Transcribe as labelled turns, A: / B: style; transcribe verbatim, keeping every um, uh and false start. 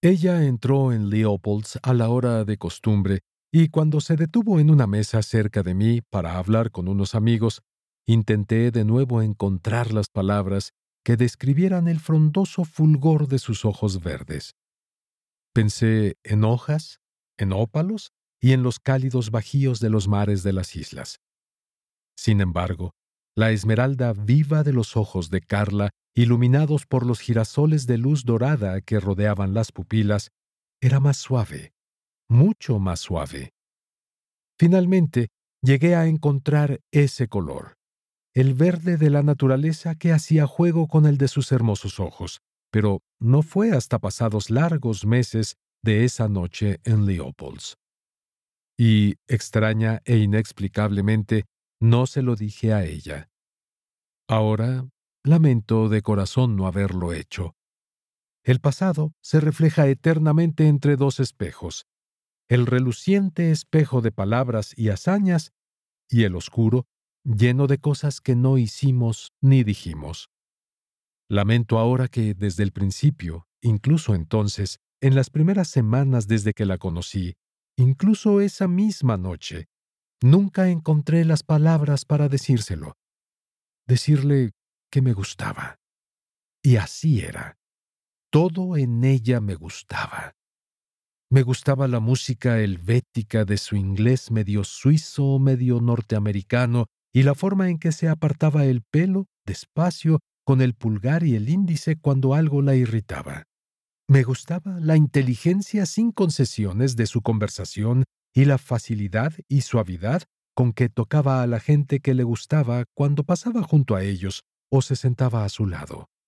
A: Ella entró en Leopold's a la hora de costumbre y cuando se detuvo en una mesa cerca de mí para hablar con unos amigos, intenté de nuevo encontrar las palabras que describieran el frondoso fulgor de sus ojos verdes. Pensé en hojas, en ópalos y en los cálidos bajíos de los mares de las islas. Sin embargo, la esmeralda viva de los ojos de Carla, iluminados por los girasoles de luz dorada que rodeaban las pupilas, era más suave, mucho más suave. Finalmente, llegué a encontrar ese color, el verde de la naturaleza que hacía juego con el de sus hermosos ojos, pero no fue hasta pasados largos meses de esa noche en Leopold's. Y, extraña e inexplicablemente, no se lo dije a ella. Ahora, lamento de corazón no haberlo hecho. El pasado se refleja eternamente entre dos espejos, el reluciente espejo de palabras y hazañas y el oscuro, lleno de cosas que no hicimos ni dijimos. Lamento ahora que desde el principio, incluso entonces, en las primeras semanas desde que la conocí, incluso esa misma noche, nunca encontré las palabras para decírselo, decirle que me gustaba. Y así era. Todo en ella me gustaba. Me gustaba la música helvética de su inglés medio suizo, medio norteamericano, y la forma en que se apartaba el pelo, despacio, con el pulgar y el índice cuando algo la irritaba. Me gustaba la inteligencia sin concesiones de su conversación y la facilidad y suavidad con que tocaba a la gente que le gustaba cuando pasaba junto a ellos o se sentaba a su lado.